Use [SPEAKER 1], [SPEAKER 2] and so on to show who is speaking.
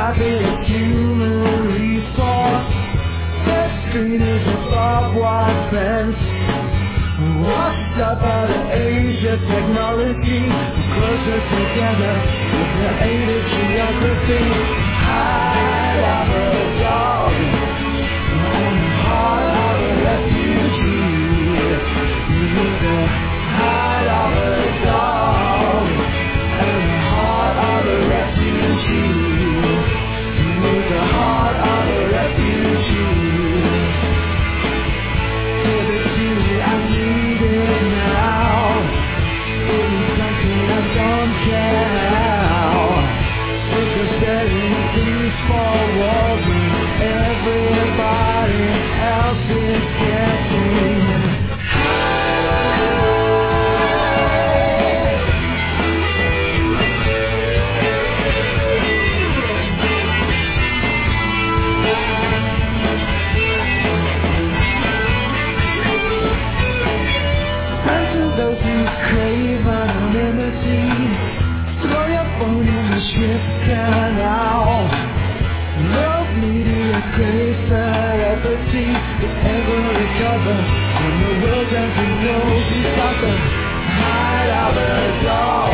[SPEAKER 1] bit of human resource. The street is a barbed wire fence, washed up out of age of technology. Closer together with the aid of geography. Hide of a dog, and the heart of a refugee. You need the hide of a dog, and the heart of a refugee. You need the heart of a refugee. Give it to me, I need it now. Give me something I don't care how. Sick of setting these four walls and everybody else is guessing. Those who crave anonymity, throw your phone in the ship canal. Love media craves celebrity to ever recover when the world doesn't know who's got the hide of a dog.